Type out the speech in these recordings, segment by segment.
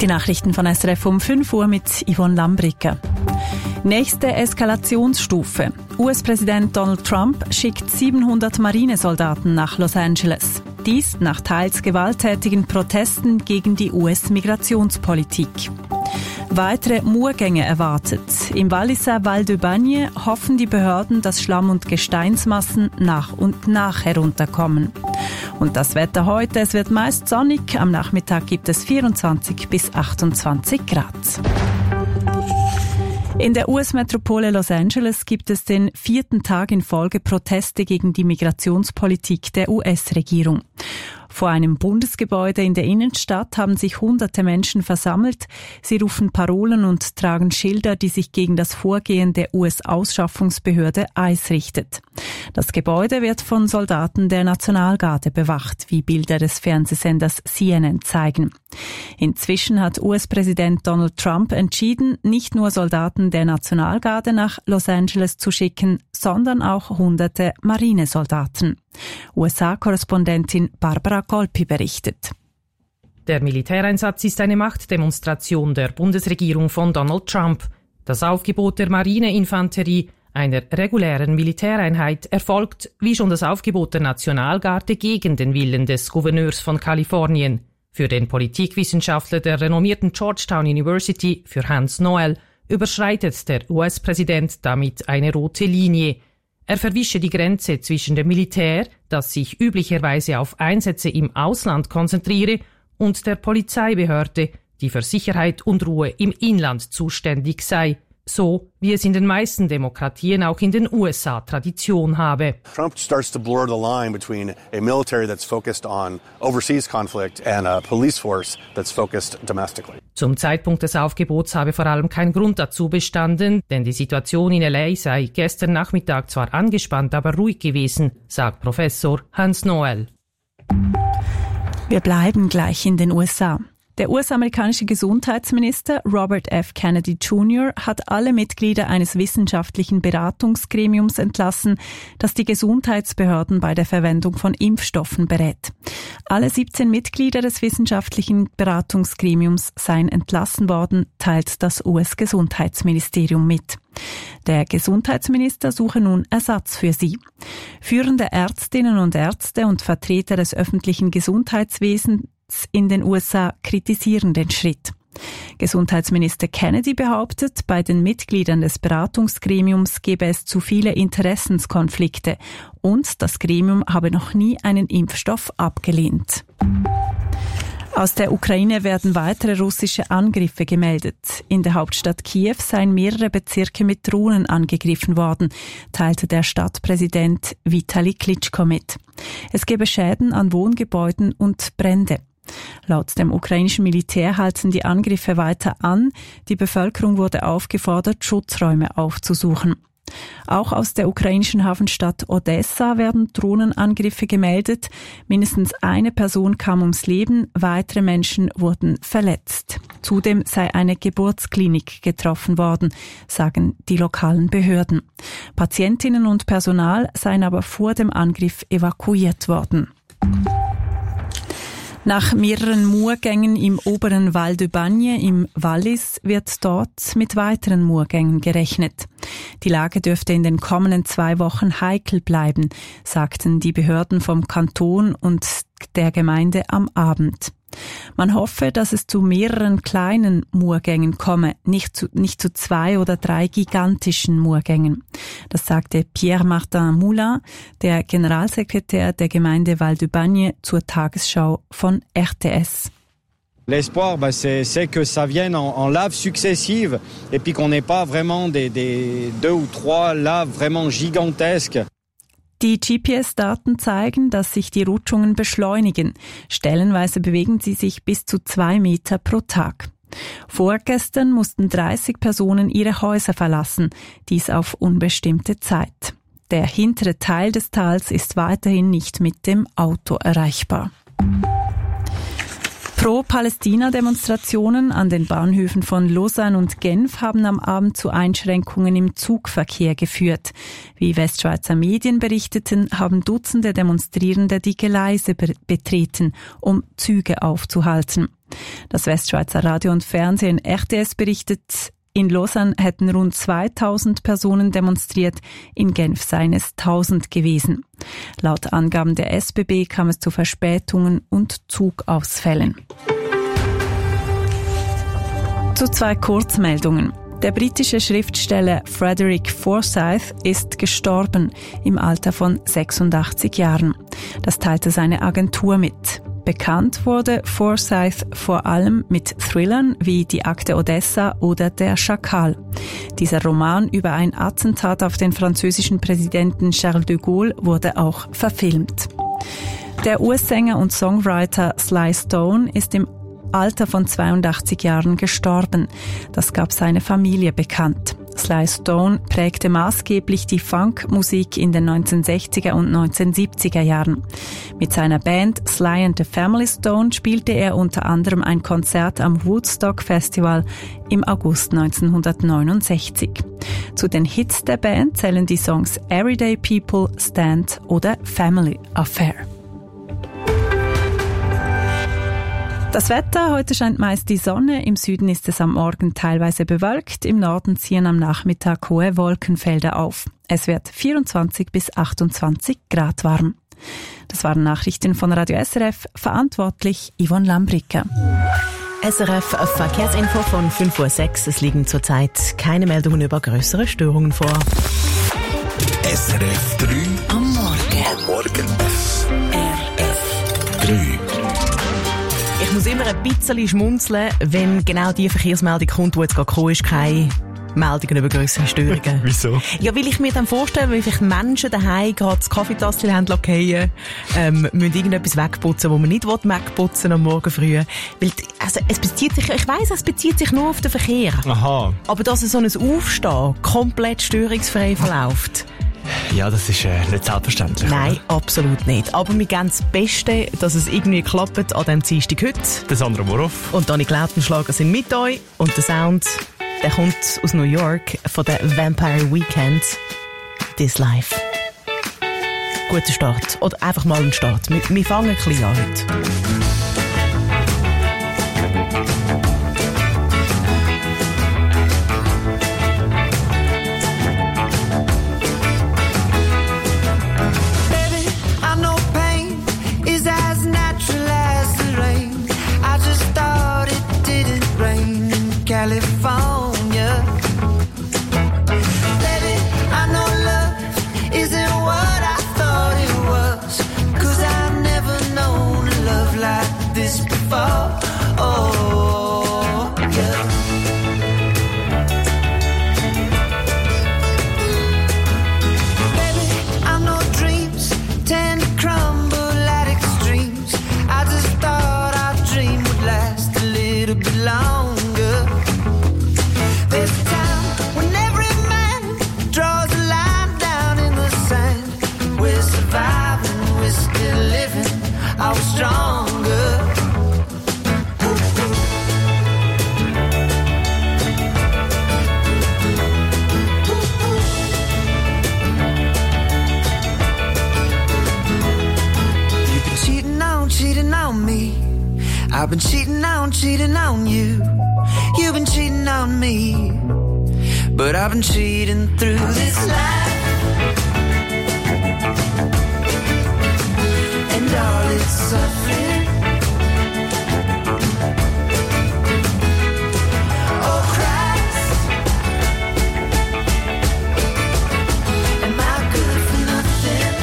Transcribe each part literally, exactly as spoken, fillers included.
Die Nachrichten von S R F um fünf Uhr mit Yvonne Lambricker. Nächste Eskalationsstufe. U S-Präsident Donald Trump schickt siebenhundert Marinesoldaten nach Los Angeles. Dies nach teils gewalttätigen Protesten gegen die U S-Migrationspolitik. Weitere Murgänge erwartet. Im Walliser Val de Bagne hoffen die Behörden, dass Schlamm- und Gesteinsmassen nach und nach herunterkommen. Und das Wetter heute, es wird meist sonnig, am Nachmittag gibt es vierundzwanzig bis achtundzwanzig Grad. In der U S-Metropole Los Angeles gibt es den vierten Tag in Folge Proteste gegen die Migrationspolitik der U S-Regierung. Vor einem Bundesgebäude in der Innenstadt haben sich hunderte Menschen versammelt. Sie rufen Parolen und tragen Schilder, die sich gegen das Vorgehen der U S-Ausschaffungsbehörde ICE richtet. Das Gebäude wird von Soldaten der Nationalgarde bewacht, wie Bilder des Fernsehsenders C N N zeigen. Inzwischen hat U S-Präsident Donald Trump entschieden, nicht nur Soldaten der Nationalgarde nach Los Angeles zu schicken, sondern auch hunderte Marinesoldaten. U S A-Korrespondentin Barbara Golpi berichtet. Der Militäreinsatz ist eine Machtdemonstration der Bundesregierung von Donald Trump. Das Aufgebot der Marineinfanterie, einer regulären Militäreinheit, erfolgt, wie schon das Aufgebot der Nationalgarde, gegen den Willen des Gouverneurs von Kalifornien. Für den Politikwissenschaftler der renommierten Georgetown University, für Hans Noel, überschreitet der U S-Präsident damit eine rote Linie. Er verwische die Grenze zwischen dem Militär, das sich üblicherweise auf Einsätze im Ausland konzentriere, und der Polizeibehörde, die für Sicherheit und Ruhe im Inland zuständig sei, so wie es in den meisten Demokratien auch in den U S A Tradition habe. Trump starts to blur the line between a military that's focused on overseas conflict and a police force that's focused domestically. Zum Zeitpunkt des Aufgebots habe vor allem kein Grund dazu bestanden, denn die Situation in L A sei gestern Nachmittag zwar angespannt, aber ruhig gewesen, sagt Professor Hans Noel. Wir bleiben gleich in den U S A. Der U S-amerikanische Gesundheitsminister Robert F. Kennedy Junior hat alle Mitglieder eines wissenschaftlichen Beratungsgremiums entlassen, das die Gesundheitsbehörden bei der Verwendung von Impfstoffen berät. Alle siebzehn Mitglieder des wissenschaftlichen Beratungsgremiums seien entlassen worden, teilt das U S-Gesundheitsministerium mit. Der Gesundheitsminister suche nun Ersatz für sie. Führende Ärztinnen und Ärzte und Vertreter des öffentlichen Gesundheitswesens in den U S A kritisieren den Schritt. Gesundheitsminister Kennedy behauptet, bei den Mitgliedern des Beratungsgremiums gebe es zu viele Interessenskonflikte und das Gremium habe noch nie einen Impfstoff abgelehnt. Aus der Ukraine werden weitere russische Angriffe gemeldet. In der Hauptstadt Kiew seien mehrere Bezirke mit Drohnen angegriffen worden, teilte der Stadtpräsident Vitali Klitschko mit. Es gebe Schäden an Wohngebäuden und Brände. Laut dem ukrainischen Militär halten die Angriffe weiter an. Die Bevölkerung wurde aufgefordert, Schutzräume aufzusuchen. Auch aus der ukrainischen Hafenstadt Odessa werden Drohnenangriffe gemeldet. Mindestens eine Person kam ums Leben, weitere Menschen wurden verletzt. Zudem sei eine Geburtsklinik getroffen worden, sagen die lokalen Behörden. Patientinnen und Personal seien aber vor dem Angriff evakuiert worden. Nach mehreren Murgängen im oberen Val de Bagne im Wallis wird dort mit weiteren Murgängen gerechnet. Die Lage dürfte in den kommenden zwei Wochen heikel bleiben, sagten die Behörden vom Kanton und der Gemeinde am Abend. Man hoffe, dass es zu mehreren kleinen Murgängen komme, nicht zu, nicht zu zwei oder drei gigantischen Murgängen. Das sagte Pierre-Martin Moulin, der Generalsekretär der Gemeinde Val de Bagne, zur Tagesschau von R T S. L'espoir, bah, c'est, c'est que ça vienne en, en laves successives et puis qu'on n'ait pas vraiment des, des deux ou trois laves vraiment gigantesques. Die G P S-Daten zeigen, dass sich die Rutschungen beschleunigen. Stellenweise bewegen sie sich bis zu zwei Meter pro Tag. Vorgestern mussten dreißig Personen ihre Häuser verlassen, dies auf unbestimmte Zeit. Der hintere Teil des Tals ist weiterhin nicht mit dem Auto erreichbar. Pro-Palästina-Demonstrationen an den Bahnhöfen von Lausanne und Genf haben am Abend zu Einschränkungen im Zugverkehr geführt. Wie Westschweizer Medien berichteten, haben Dutzende Demonstrierende die Gleise be- betreten, um Züge aufzuhalten. Das Westschweizer Radio und Fernsehen R T S berichtet, in Lausanne hätten rund zweitausend Personen demonstriert, in Genf seien es tausend gewesen. Laut Angaben der S B B kam es zu Verspätungen und Zugausfällen. Zu zwei Kurzmeldungen. Der britische Schriftsteller Frederick Forsyth ist gestorben im Alter von sechsundachtzig Jahren. Das teilte seine Agentur mit. Bekannt wurde Forsyth vor allem mit Thrillern wie Die Akte Odessa oder Der Schakal. Dieser Roman über ein Attentat auf den französischen Präsidenten Charles de Gaulle wurde auch verfilmt. Der U S-Sänger und Songwriter Sly Stone ist im Alter von zweiundachtzig Jahren gestorben. Das gab seine Familie bekannt. Sly Stone prägte maßgeblich die Funkmusik in den neunzehnhundertsechziger und neunzehnhundertsiebziger Jahren. Mit seiner Band Sly and the Family Stone spielte er unter anderem ein Konzert am Woodstock Festival im August neunzehnhundertneunundsechzig. Zu den Hits der Band zählen die Songs Everyday People, Stand oder Family Affair. Das Wetter, heute scheint meist die Sonne, im Süden ist es am Morgen teilweise bewölkt, im Norden ziehen am Nachmittag hohe Wolkenfelder auf. Es wird vierundzwanzig bis achtundzwanzig Grad warm. Das waren Nachrichten von Radio S R F, verantwortlich Yvonne Lambricka. S R F Verkehrsinfo von fünf Uhr sechs. Es liegen zurzeit keine Meldungen über größere Störungen vor. S R F drei am Morgen. Am Morgen. S R F drei. Ich muss immer ein bisschen schmunzeln, wenn genau die Verkehrsmeldung kommt, die jetzt gerade gekommen ist, keine Meldungen über grössere Störungen. Wieso? Ja, weil ich mir dann vorstelle, wie vielleicht Menschen daheim gerade das Kaffeetassel haben lassen, ähm, müssen irgendetwas wegputzen, wo man nicht wegputzen will am Morgen früh. Weil, also, es bezieht sich, ich weiss, es bezieht sich nur auf den Verkehr. Aha. Aber dass so ein Aufstehen komplett störungsfrei verläuft, ja, das ist äh, nicht selbstverständlich. nein, oder? absolut nicht. Aber wir geben das Beste, dass es irgendwie klappt an diesem Dienstag heute. Der Sandra Moroff. Und Dani Klautenschlager sind mit euch. Und der Sound, der kommt aus New York von der Vampire Weekend. This Life. Guter Start. Oder einfach mal ein Start. Wir, wir fangen ein bisschen an heute. California. Baby, I know love isn't what I thought it was, 'cause I've never known a love like this before. Oh, yeah. Baby, I know dreams tend to crumble at extremes. I just thought our dream would last a little bit longer. There's a time when every man draws a line down in the sand. We're surviving, we're still living, I was stronger. You've been cheating on, cheating on me. I've been cheating on, cheating on you. You've been cheating on me, but I've been cheating through this life, and all its suffering. Oh Christ, am I good for nothing?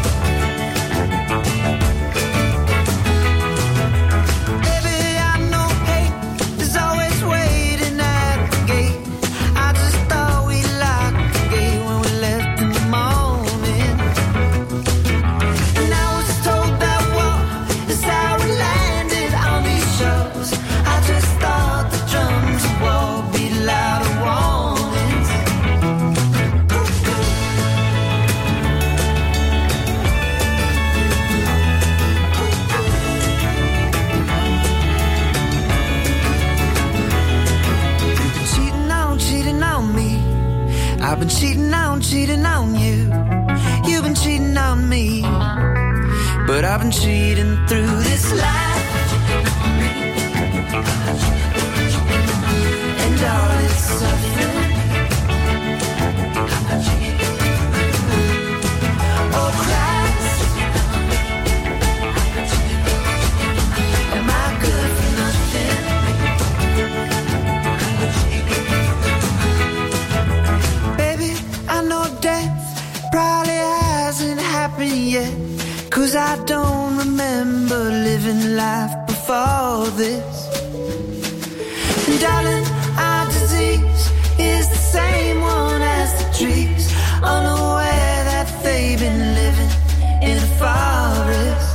Baby, I know hate is always waiting at the gate. I just thought we locked the gate when we left in the morning. And I was told that war is how we landed on these shores. I just thought the drums of war beat louder warnings. You've been cheating on, cheating on me. I've been cheating on, cheating on you. You've been cheating on me, but I've been cheating through this life, and all its suffering. Oh Christ, am I good for nothing? Baby, I know death probably hasn't happened yet, 'cause I don't remember living life before this. And darling, our disease is the same one as the trees, unaware that they've been living in a forest.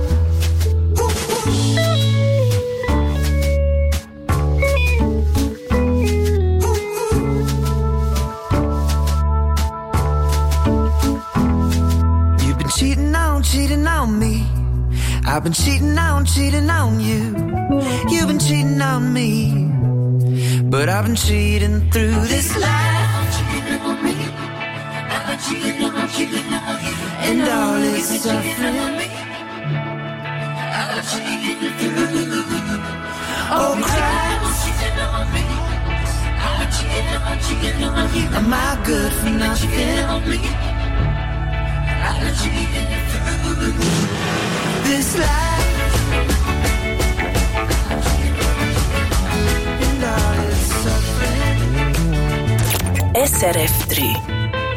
You've been cheating on, cheating on me. I've been cheating on, cheating on you. You've been cheating on me, but I've been cheating through this life. Cheating on me. I've been cheating on, cheating on you. And all is suffering. I've been cheating through. Oh Christ, cheating on me. I've been cheating on, cheating on you. Am I good for nothing? I've been cheating through this life. S R F tre.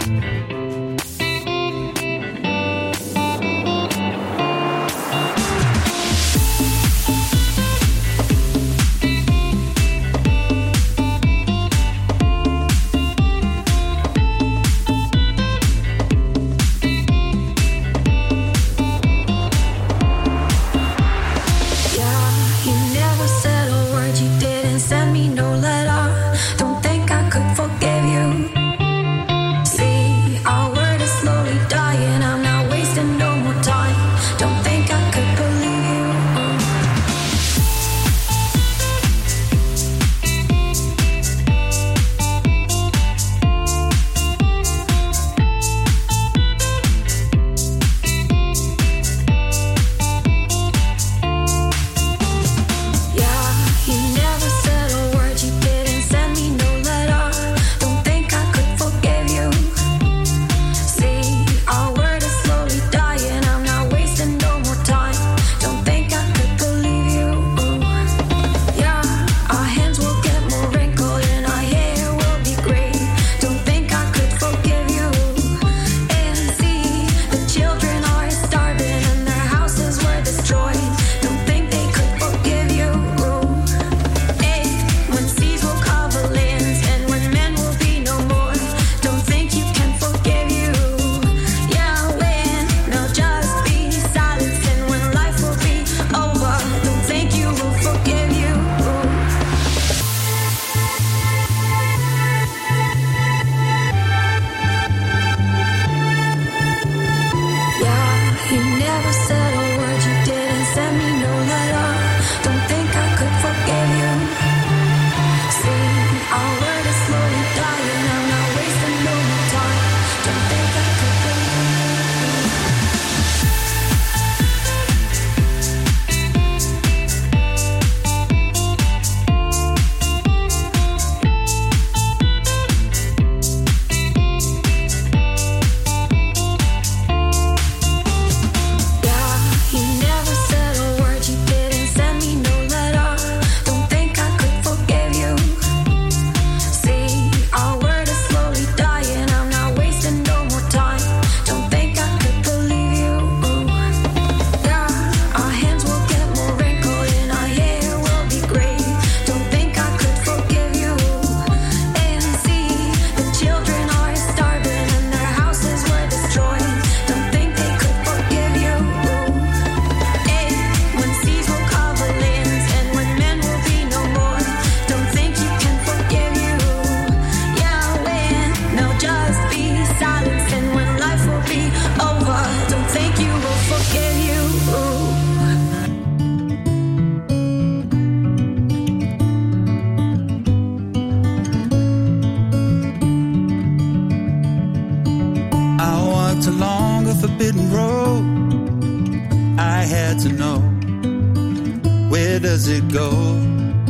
forbidden road. I had to know, where does it go?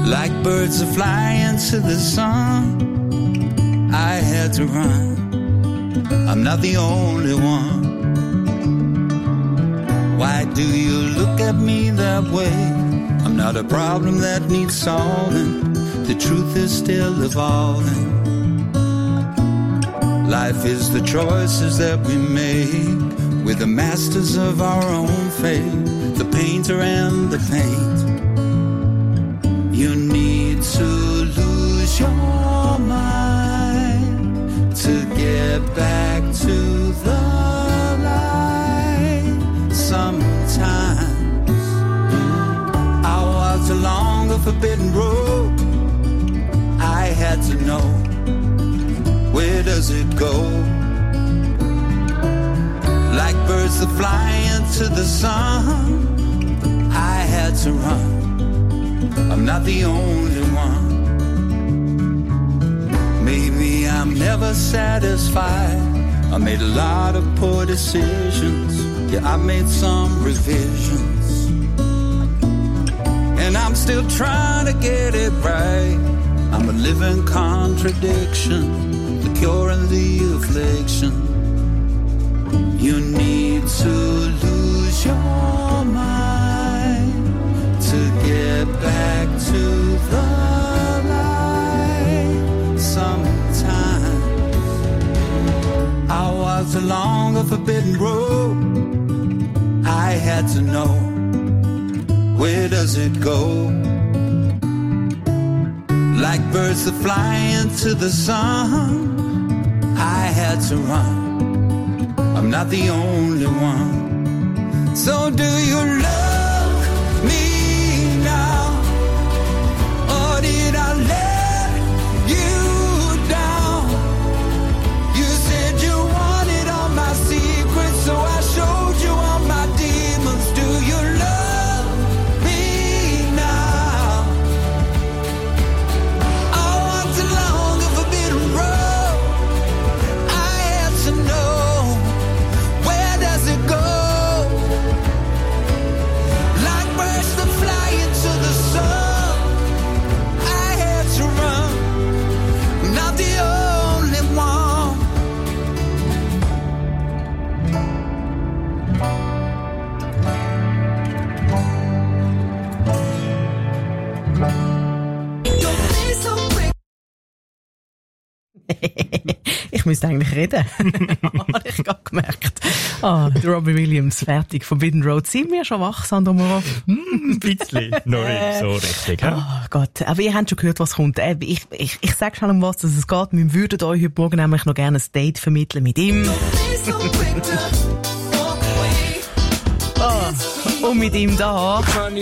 Like birds that fly into the sun, I had to run. I'm not the only one. Why do you look at me that way? I'm not a problem that needs solving. The truth is still evolving. Life is the choices that we make. We're the masters of our own fate. The painter and the paint. You need to lose your mind to get back to the light. Sometimes I walked along a forbidden road. I had to know, where does it go? Like birds that fly into the sun, I had to run. I'm not the only one. Maybe I'm never satisfied. I made a lot of poor decisions. Yeah, I made some revisions. And I'm still trying to get it right. I'm a living contradiction, the cure and the affliction. You need to lose your mind to get back to the light. Sometimes I walked along a forbidden road. I had to know, where does it go? Like birds that fly into the sun, I had to run. I'm not the only one. So do you love me now? Or did I let you down? You said you wanted all my secrets, so I showed you all my demons. Do you love me now? I walked along a forbidden road. I had to know, where does it go? Like birds that fly into the sun, I had to run. I'm not the only one. Ich müsste eigentlich reden. Habe ich gerade gemerkt. Ah, Robbie Williams, fertig. Forbidden Road. Sind wir schon wach, Sandro Moro? Ein bisschen. Noch nicht so richtig. Oh Gott. Aber ihr habt schon gehört, was kommt. Ich, ich, ich sage schon, um was dass es geht. Wir würden euch heute Morgen nämlich noch gerne ein Date vermitteln mit ihm. Oh, und mit ihm da.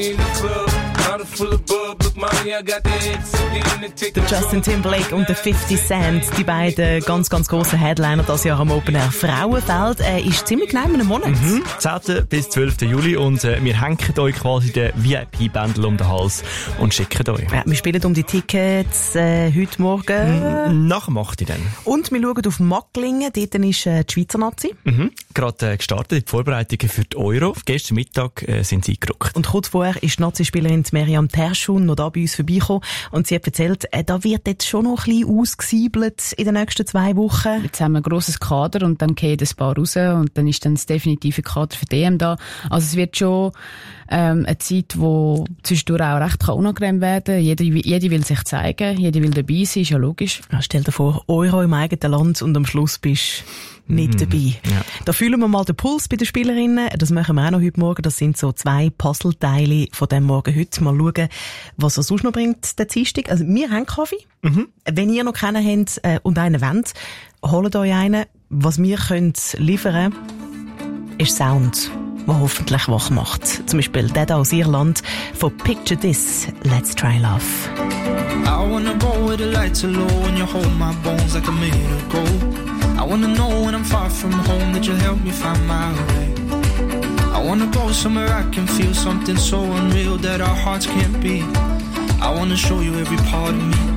Der Justin Timberlake und der fifty Cent, die beiden ganz, ganz grossen Headliner das Jahr am Open Air Frauenfeld, äh, ist ziemlich genau in einem Monat. Mhm. zehnten bis zwölften Juli und äh, wir hängen euch quasi den V I P-Bändel um den Hals und schicken euch. Ja, wir spielen um die Tickets äh, heute Morgen. Nach dem acht dann. Und wir schauen auf Macklingen, dort ist äh, die Schweizer Nazi. Mhm. Gerade äh, gestartet, die Vorbereitungen für die Euro. Gestern Mittag äh, sind sie eingerückt. Und kurz vorher ist die Nazi-Spielerin Miriam Terschun noch da bei uns vorbeigekommen und sie hat erzählt, äh, da wird jetzt schon noch ein bisschen ausgesiebelt in den nächsten zwei Wochen. Jetzt haben wir ein grosses Kader und dann gehen ein paar raus und dann ist dann das definitive Kader für die E M da. Also es wird schon ähm, eine Zeit, wo zwischendurch auch recht unangenehm werden kann. Jeder, jeder will sich zeigen, jeder will dabei sein, ist ja logisch. Ja, stell dir vor, Euro im eigenen Land und am Schluss bist nicht dabei. Ja. Da fühlen wir mal den Puls bei den Spielerinnen. Das machen wir auch noch heute Morgen. Das sind so zwei Puzzleteile von dem Morgen heute. Mal schauen, was er sonst noch bringt, der Dienstag. Also, wir haben Kaffee. Mhm. Wenn ihr noch keinen habt äh, und einen wollt, holt euch einen. Was wir können liefern, ist Sound, der hoffentlich wach macht. Zum Beispiel der da aus Irland von Picture This, Let's Try Love. I wanna go where the lights are low and you hold my bones like a minute ago. I wanna know when I'm far from home that you'll help me find my way. I wanna go somewhere I can feel something so unreal that our hearts can't beat. I wanna show you every part of me.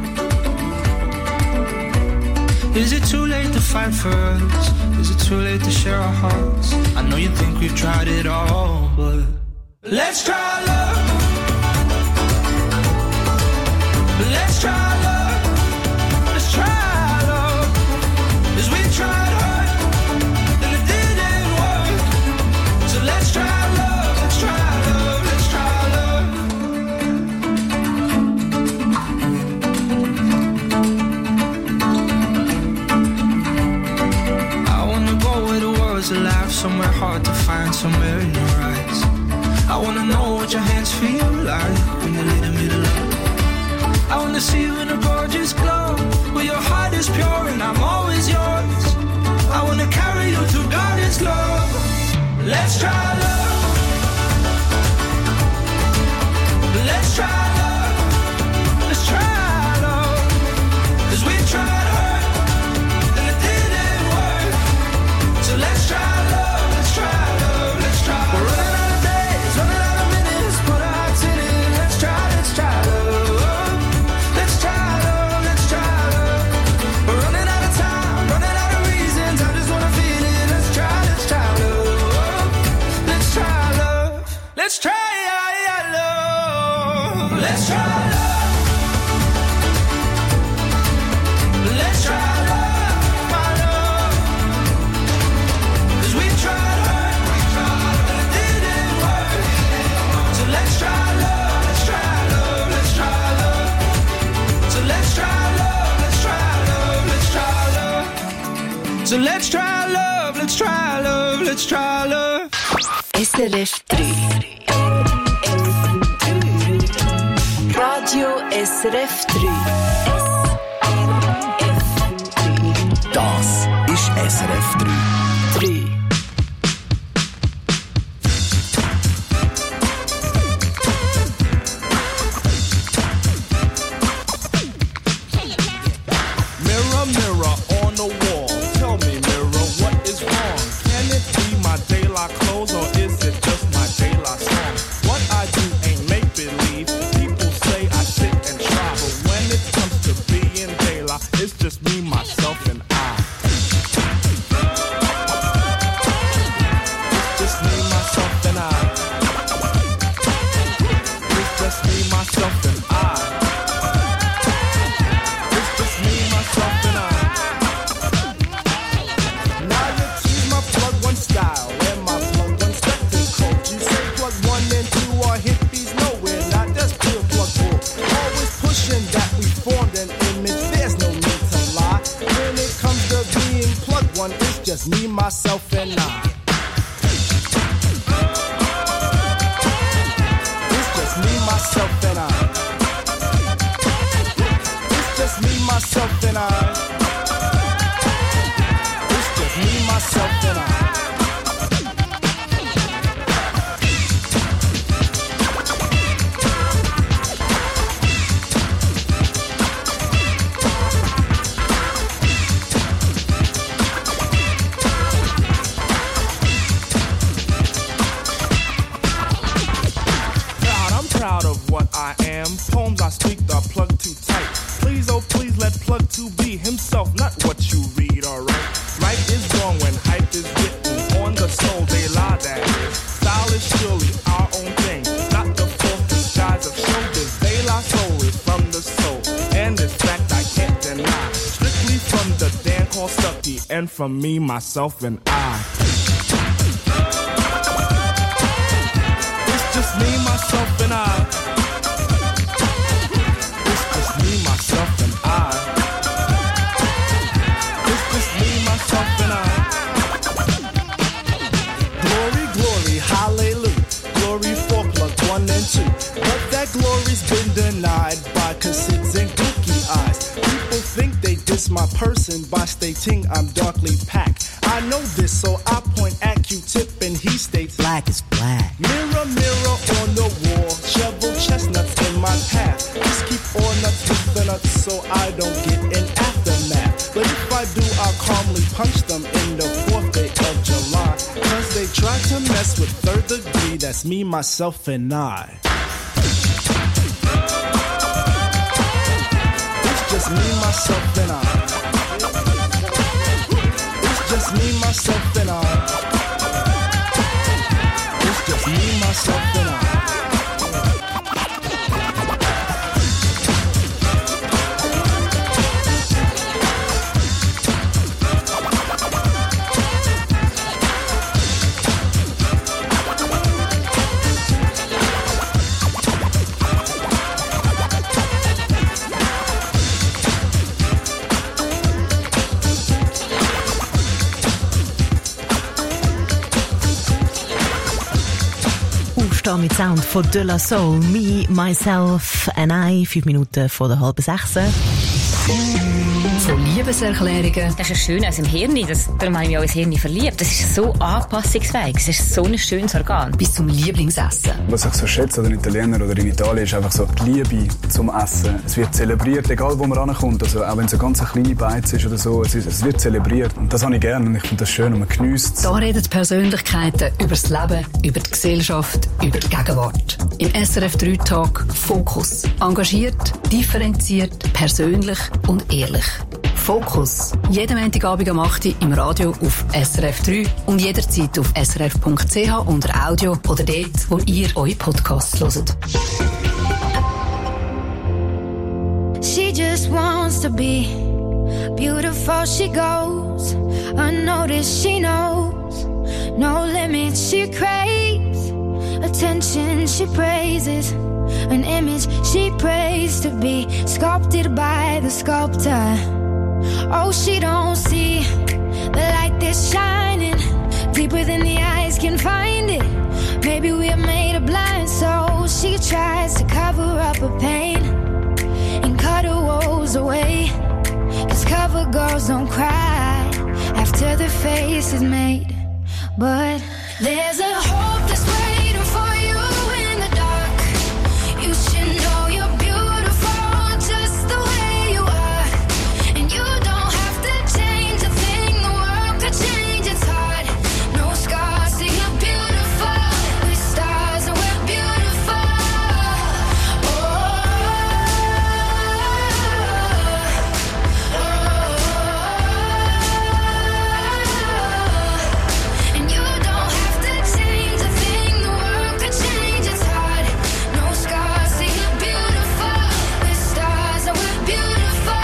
Is it too late to fight for us? Is it too late to share our hearts? I know you think we've tried it all, but let's try love. Let's try love. Let's try love. 'Cause we tried hard and it didn't work. So let's try love. Let's try love. Let's try love. I wanna go where the world's alive, somewhere hard to find, somewhere in your eyes. I wanna know what your hands feel like when you lay in the middle of. I wanna see you in a gorgeous glow, where your heart is pure and I'm always yours. I wanna carry you to God's love. Let's try love. Let's try love. Let's try love. 'Cause we tried hard and it didn't work. So let's try love. Let's try love. Let's try. We're running out of days, running out of minutes, put our hearts in it. Let's try, let's try love. Let's try love, let's try love. We're running out of time, running out of reasons. I just wanna feel it. Let's try, let's try love. Let's try love. Let's try love. Let's try love. Let's try love, my love. 'Cause we tried hard, and it didn't work. So let's try love, let's try love, let's try love. So let's try love, let's try love, let's try love. So let's try love, let's try love, let's try love. S R F drei. Radio S R F drei. Das ist S R F drei. drei. Mirror, mirror on the wall, tell me, mirror, what is wrong? Can it be my daylight clothes or is it just my daylight song? What I do ain't make-believe. People say I sit and try, but when it comes to being daylight, it's just me, myself, and I. It's just me, myself, and I. It's just me, myself, and I. It's just me, myself, and I. Now you choose my plug one style and my plug one spectacle. You say plug one and two are hippies, nowhere, not just pure plug bull. Always pushing that we formed an image, there's no need to lie. When it comes to being plug one, it's just me, myself, and I. It's just me, myself, and I. It's just me, myself, and I. It's just me, myself, and I. Proud, I'm proud of what I am. Poems I speak are plug too tight. Please, oh please, let plug two be himself, not what you read, alright? Right is wrong when hype is written on the soul, they lie, that is. Style is surely our own thing, not the false disguise of shoulders. They lie, soul is from the soul, and this fact I can't deny. Strictly from the Dan called Stucky, and from me, myself, and I. It's just me, myself, and I. It's just me, myself, and I. It's just me, myself, and I. Glory, glory, hallelujah. Glory for plug one and two. But that glory's been denied by cassids and cookie eyes. People think they diss my person by stating I'm darkly packed. I know this, so I point at Q-tip and he states black is black. Mirror, mirror on the wall, shovel chestnuts in my path. Just keep all nuts with the nuts so I don't get an aftermath. But if I do, I'll calmly punch them in the fourth day of July. Cause they try to mess with third degree, that's me, myself, and I. It's just me, myself, and I. It's just me, myself, and I. It's just me, myself, and I. aufstehen mit Sound von De La Soul. Me, Myself and I. Fünf Minuten vor der halben sechs. Von Liebeserklärungen. Das ist schön als im Hirn. Das, darum habe ich mich auch ins Hirn verliebt. Das ist so anpassungsfähig. Es ist so ein schönes Organ. Bis zum Lieblingsessen. Was ich so schätze an den Italienern oder in Italien ist einfach so die Liebe zum Essen. Es wird zelebriert, egal wo man rankommt. Also auch wenn es eine ganz kleine Beiz ist oder so, es, ist, es wird zelebriert. Und das habe ich gerne und ich finde das schön und man geniesst es. Da reden Persönlichkeiten über das Leben, über die Gesellschaft, über die Gegenwart. Im S R F drei Talk Fokus. Engagiert, differenziert, persönlich und ehrlich. Fokus. Jeden Montagabend um acht Uhr im Radio auf S R F drei und jederzeit auf s r f punkt c h unter Audio oder dort, wo ihr eure Podcasts hört. She just wants to be beautiful. She goes unnoticed. She knows no limits. She craves attention. She praises an image she prays to be sculpted by the sculptor. Oh, she don't see the light that's shining deeper than the eyes can find it. Maybe we're made of blind souls. She tries to cover up her pain and cut her woes away. 'Cause cover girls don't cry after their face is made. But there's a hope that's waiting for you in the dark. You should know you're beautiful just the way you are. And you don't have to change a thing. The world could change, it's hard. No scars, see you're beautiful. With stars and we're beautiful. Oh, oh, oh. And you don't have to change a thing. The world could change, it's hard. No scars, see you're beautiful. With stars and we're beautiful.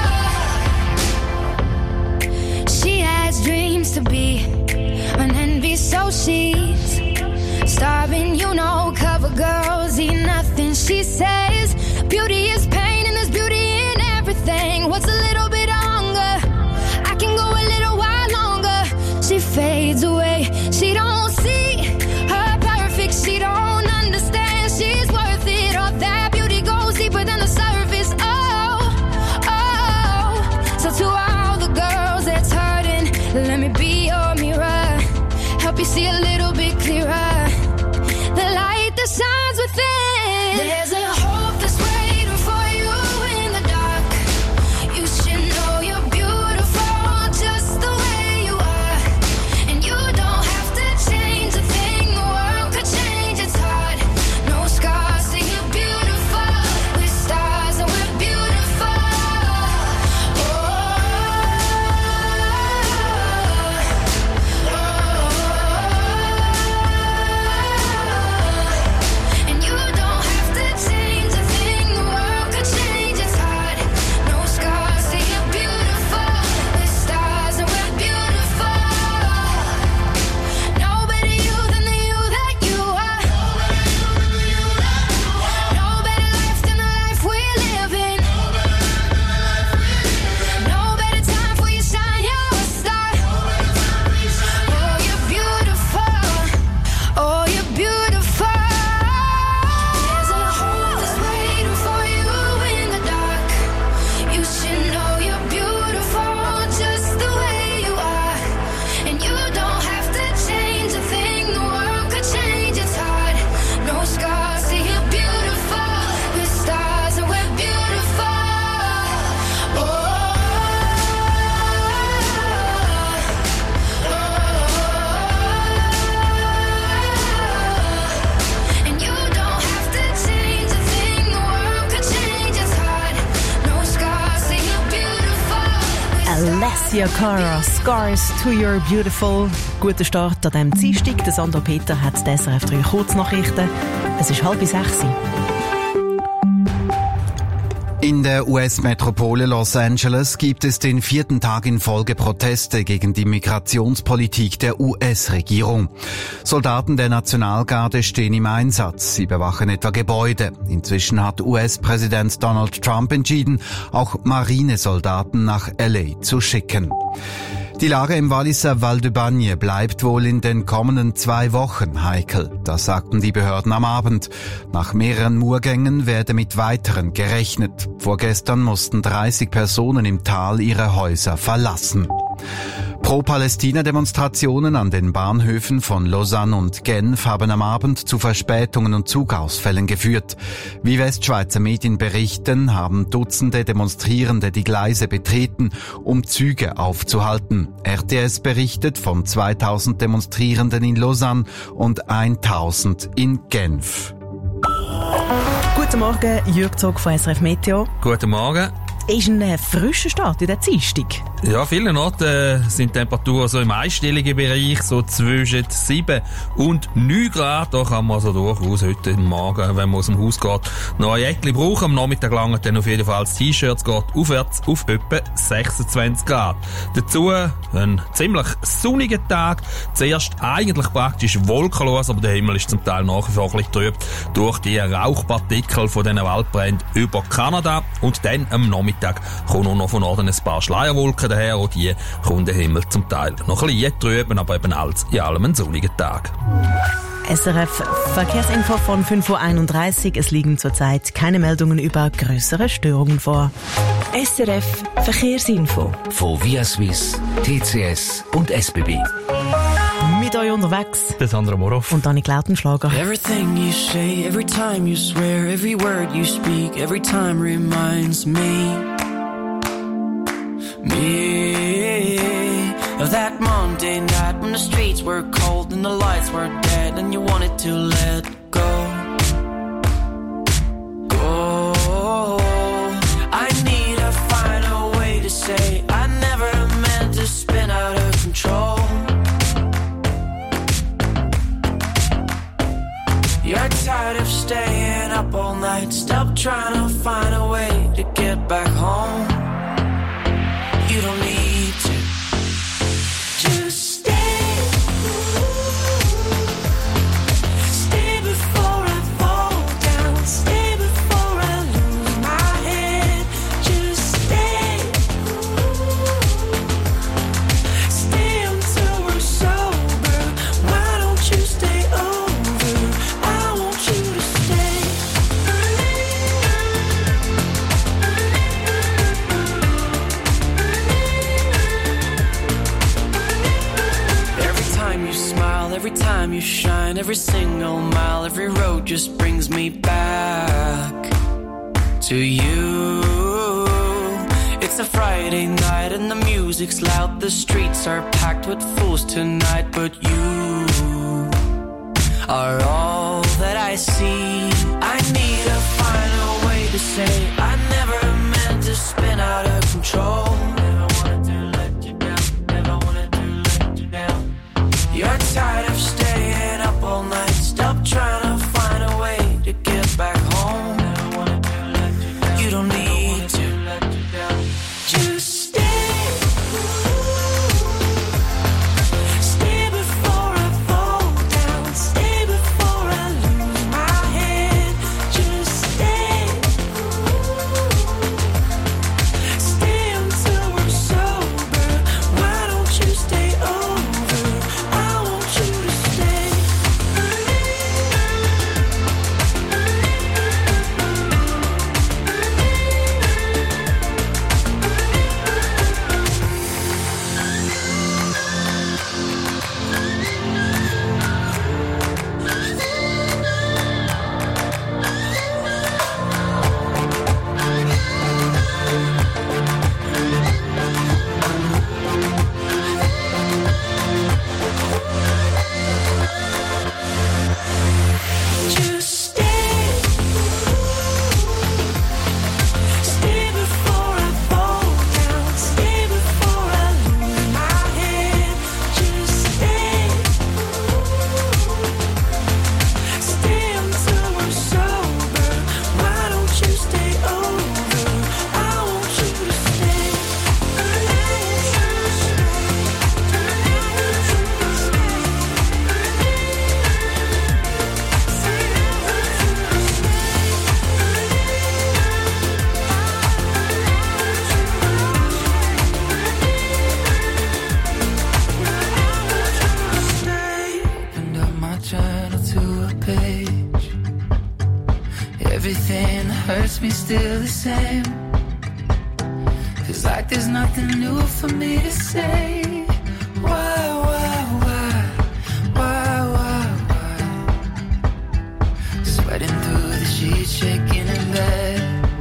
She has dreams to be an envy, so she's starving. You know, cover girls eat nothing. She says beauty is pain and there's beauty in everything. What's a little bit longer? I can go a little while longer. She fades away. She don't see her perfect. She don't understand she's worth it. All that beauty goes deeper than the surface. Oh, oh. So to all the girls that's hurting, let me be your mirror. Help you see a little bit clearer. The light that shines within. There's a hope that's waiting for you in the dark. You should know you're beautiful just the way you are. And you don't have to change a thing. The world could change, it's hard. No scars, see you're beautiful. With stars and we're beautiful. Oh, oh, oh. And you don't have to change a thing. The world could change, it's hard. No scars, see you're beautiful. With stars and we're beautiful. No better you than the you that you are. No better life than the life we're living. No better time for you to shine, you're a star. Oh, you're beautiful. Oh, you're beautiful. There's a hope that's waiting for you in the dark. You should know you're beautiful just the way you are. And you don't have to change a thing. The world could change, it's hard. No scars, see you're beautiful. With stars and we're beautiful. Oh, oh, oh. And you don't have to change a thing. The world could change, it's hard. No scars, see you're beautiful. Alessia Cara, Scars to Your Beautiful. Guter Start an diesem Dienstag. Der Sandro Peter hat die S R F drei Kurznachrichten. Es ist halb sechs. In der U S-Metropole Los Angeles gibt es den vierten Tag in Folge Proteste gegen die Migrationspolitik der U S-Regierung. Soldaten der Nationalgarde stehen im Einsatz. Sie bewachen etwa Gebäude. Inzwischen hat U S-Präsident Donald Trump entschieden, auch Marinesoldaten nach L A zu schicken. Die Lage im Walliser Val de Bagne bleibt wohl in den kommenden zwei Wochen heikel. Das sagten die Behörden am Abend. Nach mehreren Murgängen werde mit weiteren gerechnet. Vorgestern mussten dreißig Personen im Tal ihre Häuser verlassen. Pro-Palästina-Demonstrationen an den Bahnhöfen von Lausanne und Genf haben am Abend zu Verspätungen und Zugausfällen geführt. Wie Westschweizer Medien berichten, haben Dutzende Demonstrierende die Gleise betreten, um Züge aufzuhalten. R T S berichtet von zweitausend Demonstrierenden in Lausanne und eintausend in Genf. Guten Morgen, Jürg Zog von S R F Meteo. Guten Morgen. Ist ein frischer Start in der Dienstag? Ja, vielen Orten sind Temperaturen so im einstelligen Bereich, so zwischen sieben und neun Grad. Da kann man also durchaus heute Morgen, wenn man aus dem Haus geht, noch ein Jäckchen brauchen. Am Nachmittag langen dann auf jeden Fall das T-Shirt, es geht aufwärts auf etwa sechsundzwanzig Grad. Dazu ein ziemlich sonniger Tag. Zuerst eigentlich praktisch wolkenlos, aber der Himmel ist zum Teil nach wie vor ein bisschen trüb durch die Rauchpartikel von diesen Waldbränden über Kanada. Und dann am Nachmittag kommen nur noch von Norden ein paar Schleierwolken daher, und die kommt der Himmel zum Teil noch ein bisschen trüben, aber eben alles in allem ein sonniger Tag. S R F Verkehrsinfo von fünf Uhr einunddreißig. Es liegen zurzeit keine Meldungen über größere Störungen vor. S R F Verkehrsinfo von Via Swiss, T C S und S B B. Mit euch unterwegs der Sandra Moroff und Annik Lautenschlager. Everything you say, every time you swear, every word you speak, every time reminds me, me of that Monday night when the streets were cold and the lights were dead and you wanted to let go, go. I need to find a way to say I never meant to spin out of control. You're tired of staying up all night. Stop trying to find a way to get back home. You don't need to. Just stay. Stay before I fall down. Stay before I lose my head. Just stay. Stay until we're sober. Why don't you stay over? Every time you shine, every single mile, every road just brings me back to you. It's a Friday night and the music's loud. The streets are packed with fools tonight, but you are all that I see. I need to find a way to say I never meant to spin out of control. Never wanted to let you down, never wanted to let you down. You're tired of staying up all night. Stop trying to find a way to get back home. Never wanted to let you down. You don't need to. Just stay. Stay before I fall down. Stay before I lose my head. Just stay. Stay until we're sober. Why don't you stay over? I want you to stay. everything that hurts me still the same. Feels like there's nothing new for me to say. Why, why, why, why, why, why? Sweating through the sheets, shaking in bed.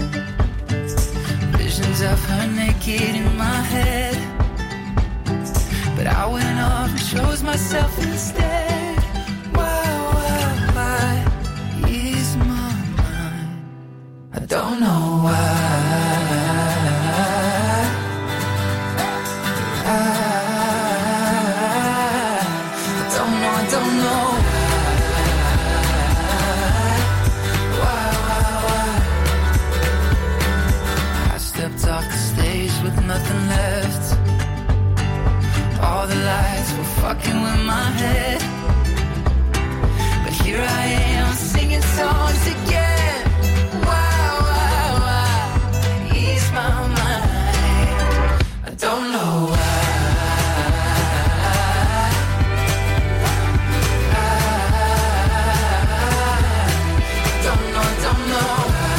Visions of her naked in my head. But I went off and chose myself instead. Why, why, why? Ease my mind. I don't know why. Nothing left. All the lights were fucking with my head. But here I am singing songs again. Why, why, why? Ease my mind. I don't know why. I don't know, I don't know.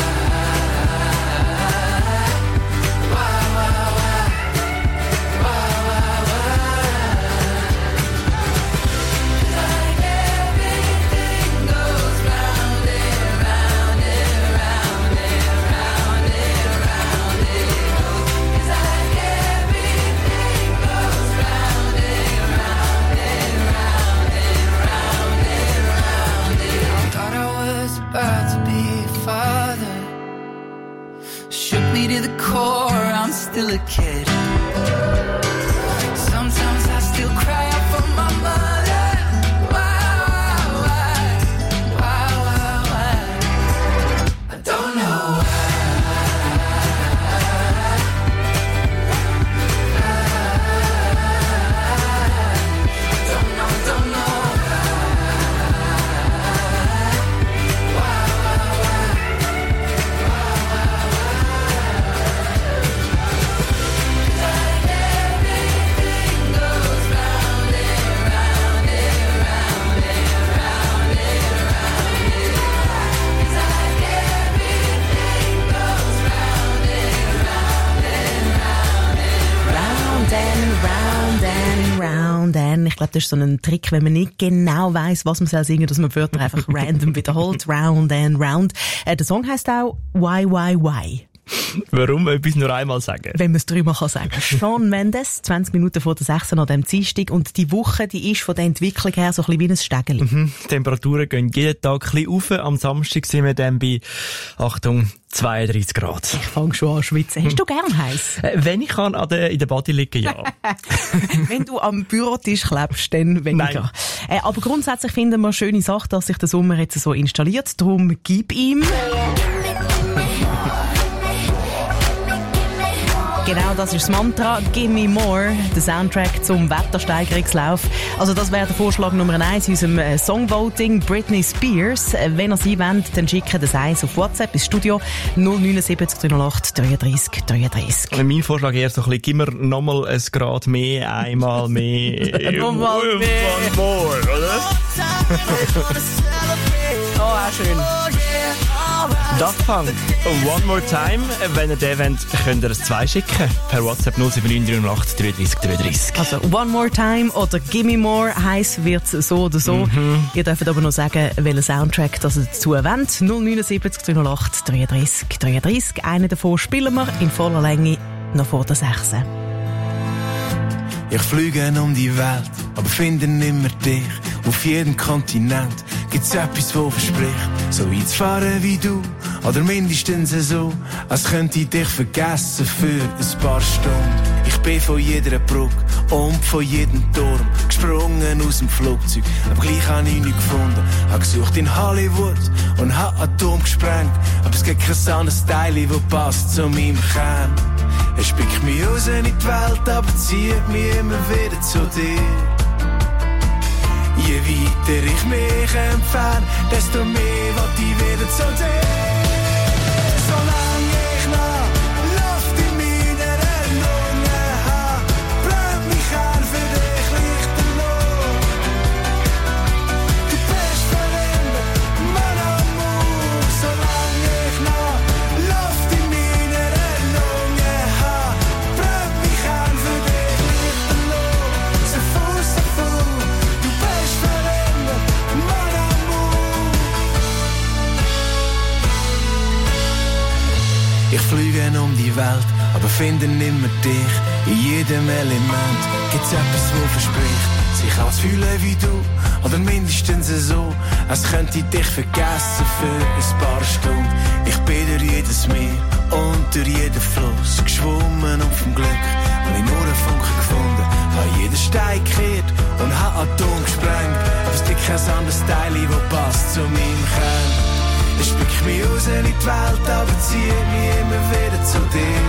To the core, I'm still a kid. Sometimes I still cry out for my mother. Why, why, why, why, why? I don't know why. I don't know, don't know why, why, why? Round and. Ich glaube, das ist so ein Trick, wenn man nicht genau weiss, was man soll singen, dass man Wörter einfach random wiederholt. Round and round. Äh, der Song heisst auch Why, Why, Why. Warum etwas nur einmal sagen? Wenn man es dreimal kann sagen. Shawn Mendes, zwanzig Minuten vor der sechs an dem Dienstag. Und die Woche, die ist von der Entwicklung her so ein bisschen wie ein Stegeli. Mhm. Die Temperaturen gehen jeden Tag ein bisschen rauf. Am Samstag sind wir dann bei, Achtung, zweiunddreißig Grad. Ich fange schon an zu schwitzen. Hast du gern heiß? Äh, wenn ich kann, an der, in der Body liegen, ja. Wenn du am Bürotisch klebst, dann weniger. Äh, aber grundsätzlich finden wir schöne Sache, dass sich der Sommer jetzt so installiert. Darum gib ihm... Genau, das ist das Mantra. Give me more, der Soundtrack zum Wettersteigerungslauf. Also das wäre der Vorschlag Nummer eins in unserem äh, Songvoting. Britney Spears. Äh, wenn ihr sie wollt, dann schickt das eins auf WhatsApp ins Studio null neun sieben drei null acht dreiunddreißig dreiunddreißig. Mein Vorschlag eher so ein bisschen, gib mir nochmal ein Grad mehr, einmal mehr. Nochmal mehr. One more, oder? Oh, auch schön. Daft Punk, One More Time. Wenn ihr den wollt, könnt ihr es zwei schicken. Per WhatsApp null sieben neun drei null acht dreiunddreißig dreiunddreißig. Also One More Time oder Gimme More, heiß wird's so oder so. Mhm. Ihr dürft aber noch sagen, welchen Soundtrack das ihr dazu wollt. null neun sieben drei null acht dreiunddreißig dreiunddreißig. Einen davon spielen wir in voller Länge noch vor der sechs. Ich fliege um die Welt, aber finde nimmer dich. Auf jedem Kontinent gibt's etwas, wo verspricht, so einzufahren wie du, oder mindestens so, als könnte ich dich vergessen für ein paar Stunden. Ich bin von jeder Brücke und von jedem Turm gesprungen aus dem Flugzeug, aber gleich habe ich nichts gefunden. Hab gesucht in Hollywood und hab Atom gesprengt, aber es gibt kein anderes Teil, das passt zu meinem Kern. Es spickt mich raus in die Welt, aber zieht mich immer wieder zu dir. Je weiter ich mich entferne, desto mehr will ich wieder zu dir. Solange ich noch Luft in meiner Lunge habe, brennt mich an für dich lichterloh. Du bist für immer mein Amour, solange fliegen um die Welt, aber finden immer dich. In jedem Element gibt's etwas, wo verspricht, sich anzufühlen wie du, oder mindestens so, als könnte ich dich vergessen für ein paar Stunden. Ich bin durch jedes Meer und durch jeden Fluss geschwommen und vom Glück hab ich nur einen Funken gefunden, hab jeden Stein gekehrt und hab Atom gesprengt, aber es gibt kein anderes Teil, das passt zu meinem Kern. Ich spick mich raus in die Welt, aber zieh mich immer wieder zu dir.